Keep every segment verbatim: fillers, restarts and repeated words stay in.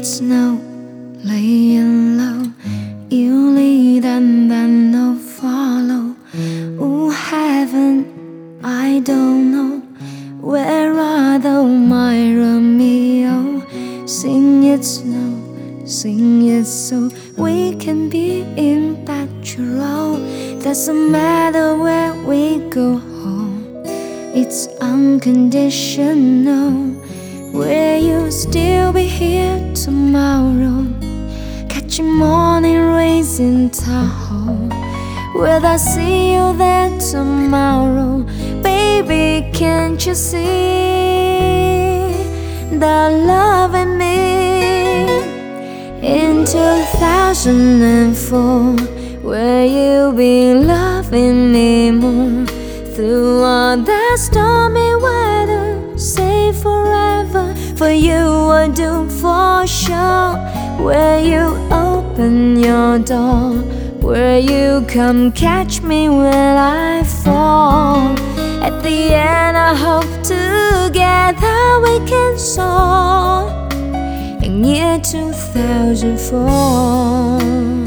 snow, laying low. You lead and then I'll follow. Oh heaven, I don't know. Where are thou, my Romeo? Sing it snow, sing it so we can be impactual. Doesn't matter where we go home, it's unconditional. Will you still be here tomorrow? Catching morning rays in Tahoe. Will I see you there tomorrow? Baby, can't you see the love in me? In two thousand four, will you be loving me more? Through all the stormy weather, say forever. For you I do for sure. Will you open your door? Will you come catch me when I fall? At the end I hope together we can soar in year two thousand four.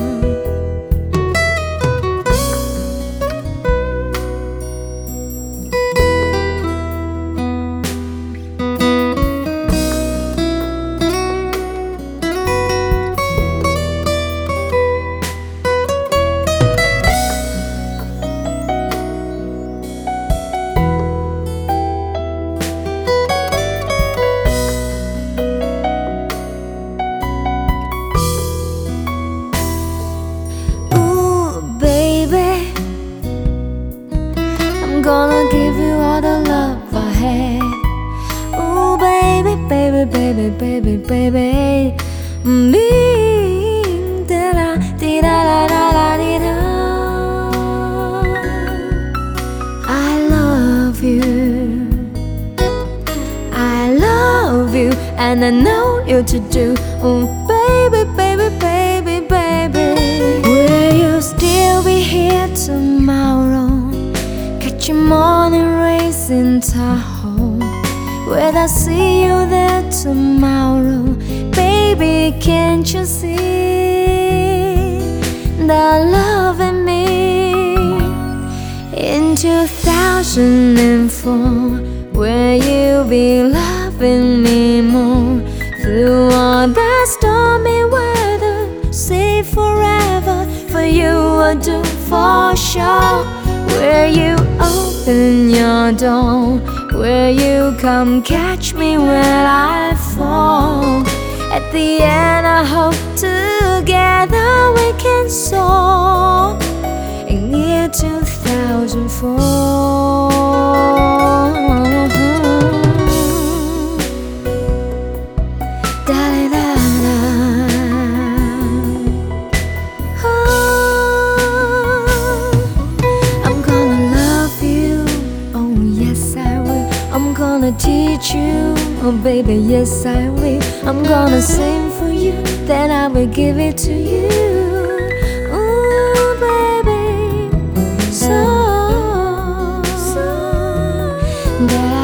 I'm gonna give you all the love I had. Ooh, baby, baby, baby, baby, baby. Me, da da, di da da da da di da. I love you, I love you, and I know you to do. Oh, baby, baby, baby, baby. Will you still be here tomorrow? Catching morning rays in Tahoe. Will I see you there tomorrow? Baby, can't you see the love in me? In two thousand four, will you be loving me more? Through all the stormy weather, say forever. For you I do for sure. Will you open your door? Will you come catch me when I fall? At the end I hope together we can soar in year two thousand four. I'm gonna teach you, oh baby, yes I will. I'm gonna sing for you, then I will give it to you. Ooh, baby, so, so that